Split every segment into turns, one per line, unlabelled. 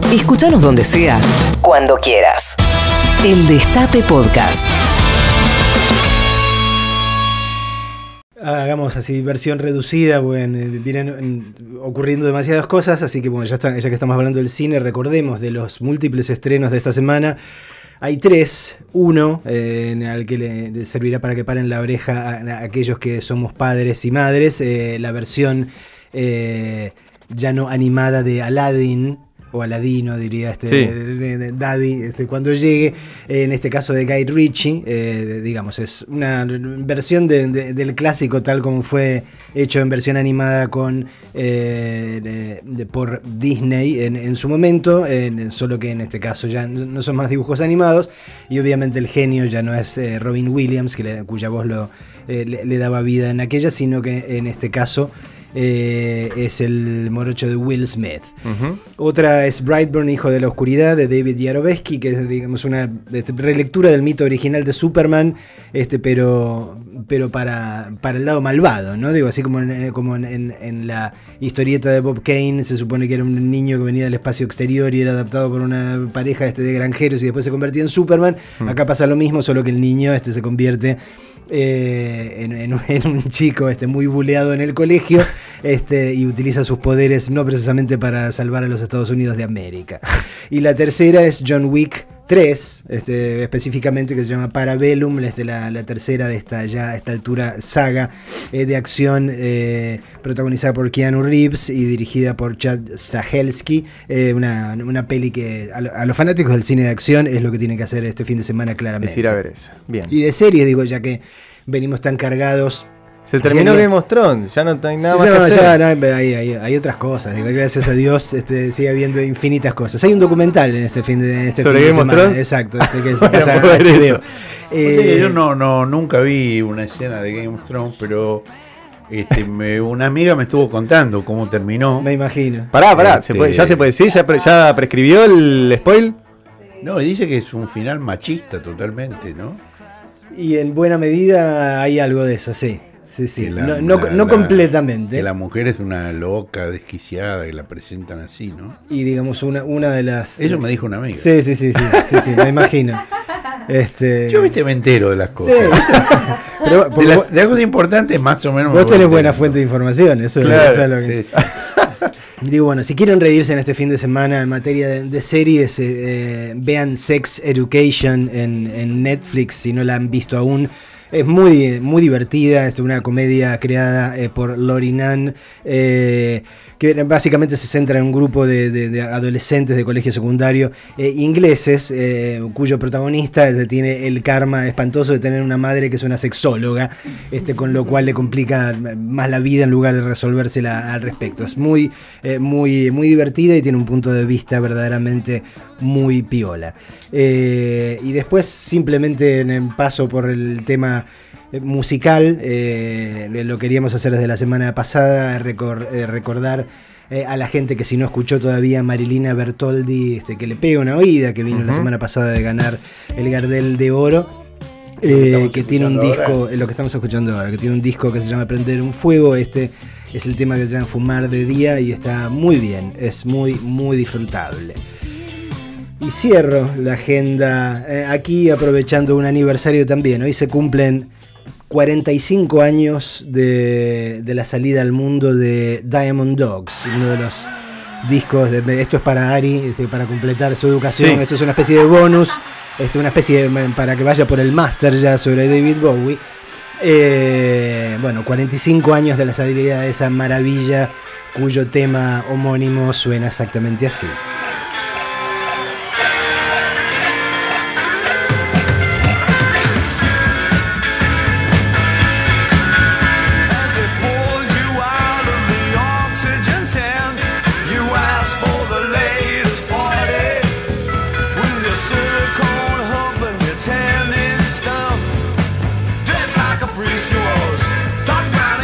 Escúchanos donde sea, cuando quieras. El Destape Podcast.
Hagamos así versión reducida, vienen ocurriendo demasiadas cosas, así que bueno, ya que estamos hablando del cine, recordemos de los múltiples estrenos de esta semana. Hay tres, uno al que le servirá para que paren la oreja a aquellos que somos padres y madres, la versión ya no animada de Aladdin, o Aladino diría
Sí.
de Daddy, cuando llegue, en este caso de Guy Ritchie, digamos, es una versión del clásico tal como fue hecho en versión animada por Disney en su momento, solo que en este caso ya no son más dibujos animados, y obviamente el genio ya no es Robin Williams, cuya voz le daba vida en aquella, sino que en este caso es el morocho de Will Smith. Uh-huh. Otra es Brightburn, Hijo de la Oscuridad, de David Yarovesky, que es, digamos, una relectura del mito original de Superman, pero para el lado malvado, ¿no? Digo, así como en la historieta de Bob Kane, se supone que era un niño que venía del espacio exterior y era adaptado por una pareja de granjeros y después se convertía en Superman. Acá pasa lo mismo, solo que el niño se convierte en un chico muy buleado en el colegio, y utiliza sus poderes no precisamente para salvar a los Estados Unidos de América. Y la tercera es John Wick 3, específicamente, que se llama Parabellum, la tercera de esta altura saga de acción, protagonizada por Keanu Reeves y dirigida por Chad Stahelski, una peli que a los fanáticos del cine de acción es lo que tienen que hacer este fin de semana, claramente.
Es ir a ver esa. Bien.
Y de series, digo, ya que venimos tan cargados.
Se terminó Game of Thrones, ya no hay nada más que hacer.
Hay otras cosas, gracias a Dios sigue habiendo infinitas cosas. Hay un documental en este fin de
¿Sobre Game of Thrones?
Exacto, que es pasa HBO.
Yo nunca vi una escena de Game of Thrones, pero una amiga me estuvo contando cómo terminó.
Me imagino.
Pará, ya se puede decir, ya prescribió el spoil.
No, dice que es un final machista totalmente, ¿no?
Y en buena medida hay algo de eso, sí. Sí. No completamente.
Que la mujer es una loca, desquiciada, que la presentan así, ¿no?
Y digamos, una de las...
Eso me dijo una amiga.
Sí, me imagino.
Yo me entero de las cosas. Sí.
Pero,
de las cosas importantes, más o menos.
Vos tenés buena fuente de información, eso
claro,
es lo que... Sí. Digo, bueno, si quieren reírse en este fin de semana en materia de series, vean Sex Education en Netflix, si no la han visto aún. Es muy, muy divertida, es una comedia creada por Lori Nunn, que básicamente se centra en un grupo de adolescentes de colegio secundario ingleses, cuyo protagonista tiene el karma espantoso de tener una madre que es una sexóloga, con lo cual le complica más la vida en lugar de resolvérsela al respecto. Es muy, muy, muy divertida y tiene un punto de vista verdaderamente muy piola. Y después simplemente paso por el tema musical, lo queríamos hacer desde la semana pasada, recordar a la gente que si no escuchó todavía Marilina Bertoldi, que le pega una oída, que vino la semana pasada de ganar el Gardel de Oro, que tiene un disco, lo que estamos escuchando ahora, que tiene un disco que se llama Prender un Fuego. Es el tema que se llama Fumar de Día y está muy bien, es muy, muy disfrutable. Y cierro la agenda aquí aprovechando un aniversario también. Hoy se cumplen 45 años de la salida al mundo de Diamond Dogs, uno de los discos esto es para Ari, para completar su educación. Sí. Esto es una especie de bonus, una especie para que vaya por el máster ya sobre David Bowie. 45 años de la salida de esa maravilla, cuyo tema homónimo suena exactamente así.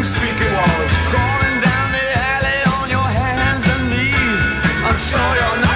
Sure you're not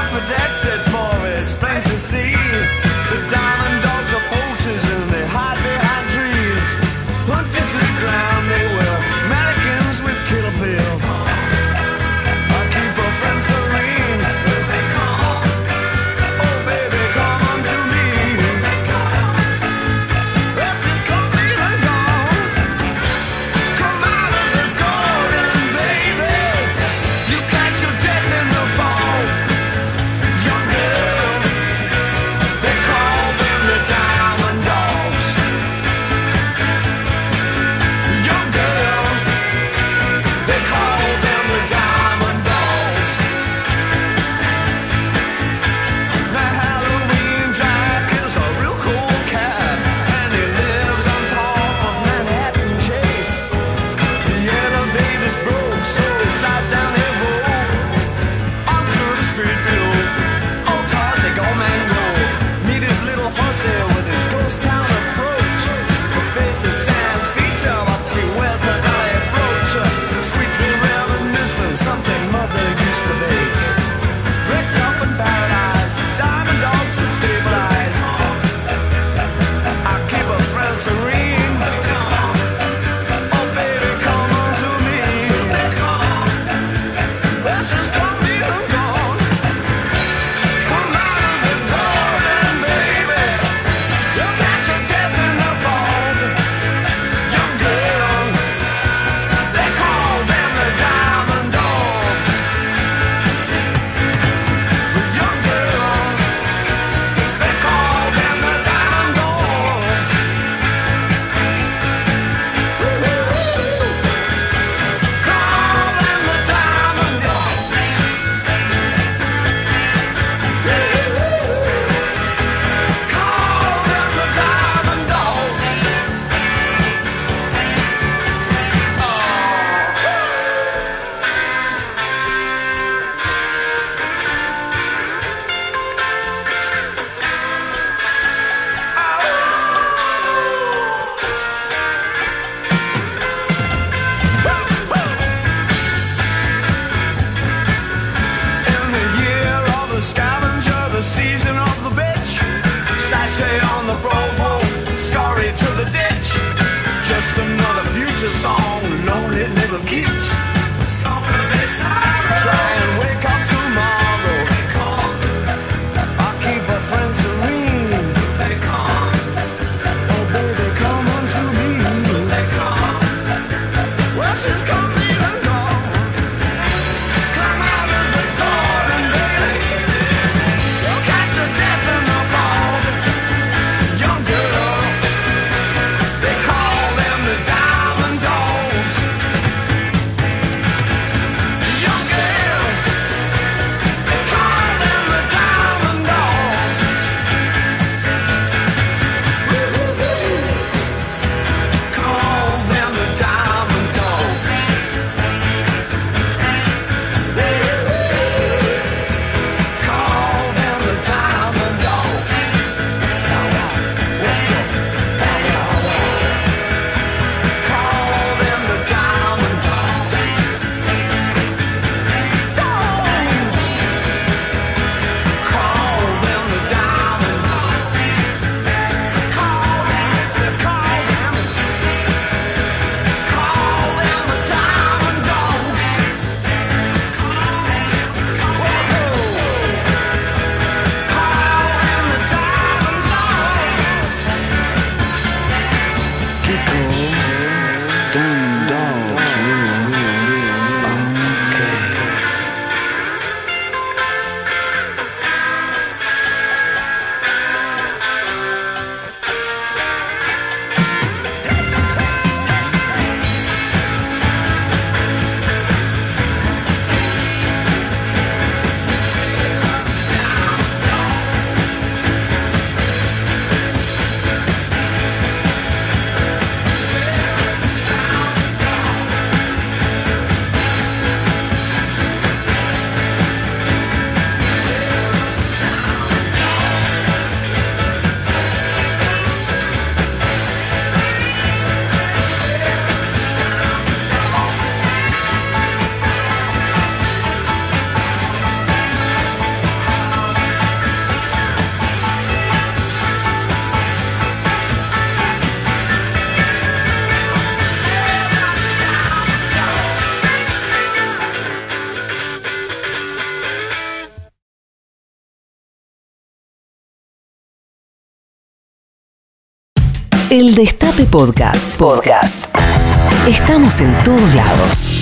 El Destape Podcast. Estamos en todos lados.